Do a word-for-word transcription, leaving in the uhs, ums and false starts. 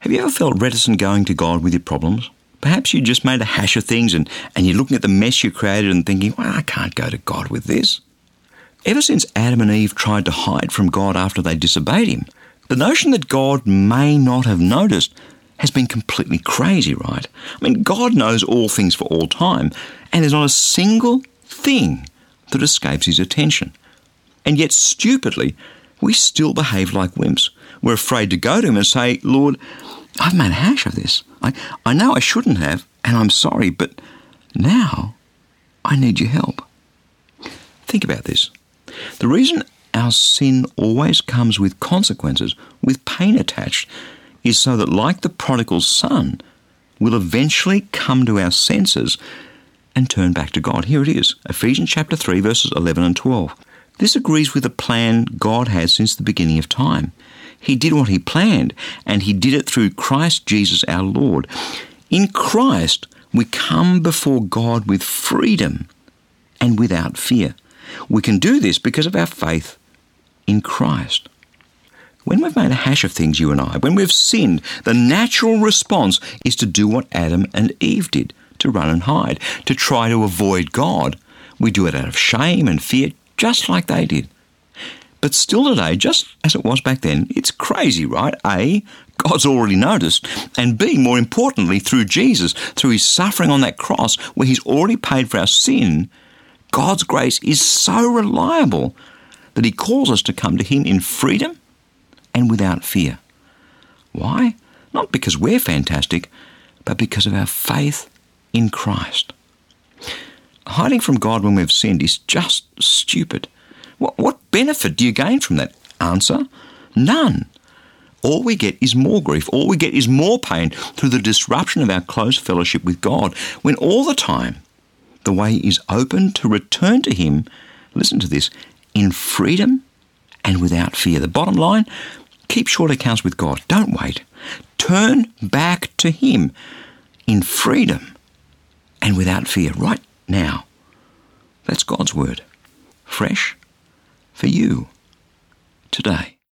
Have you ever felt reticent going to God with your problems? Perhaps you just made a hash of things and, and you're looking at the mess you created and thinking, well, I can't go to God with this. Ever since Adam and Eve tried to hide from God after they disobeyed him, the notion that God may not have noticed has been completely crazy, right? I mean, God knows all things for all time, and there's not a single thing that escapes his attention. And yet, stupidly, we still behave like wimps. We're afraid to go to him and say, Lord, I've made a hash of this. I, I know I shouldn't have, and I'm sorry, but now I need your help. Think about this. The reason our sin always comes with consequences, with pain attached, is so that, like the prodigal son, we'll eventually come to our senses and turn back to God. Here it is, Ephesians chapter three, verses eleven and twelve. This agrees with the plan God has since the beginning of time. He did what he planned, and he did it through Christ Jesus our Lord. In Christ, we come before God with freedom and without fear. We can do this because of our faith in Christ. When we've made a hash of things, you and I, when we've sinned, the natural response is to do what Adam and Eve did, to run and hide, to try to avoid God. We do it out of shame and fear, just like they did. But still today, just as it was back then, it's crazy, right? A, God's already noticed, and B, more importantly, through Jesus, through his suffering on that cross, where he's already paid for our sin, God's grace is so reliable that he calls us to come to him in freedom and without fear. Why? Not because we're fantastic, but because of our faith in Christ. Hiding from God when we've sinned is just stupid. What, what benefit do you gain from that? Answer, none. All we get is more grief. All we get is more pain through the disruption of our close fellowship with God, when all the time the way is open to return to him, listen to this, in freedom and without fear. The bottom line, keep short accounts with God. Don't wait. Turn back to him in freedom and without fear right now. That's God's word. Fresh for you today.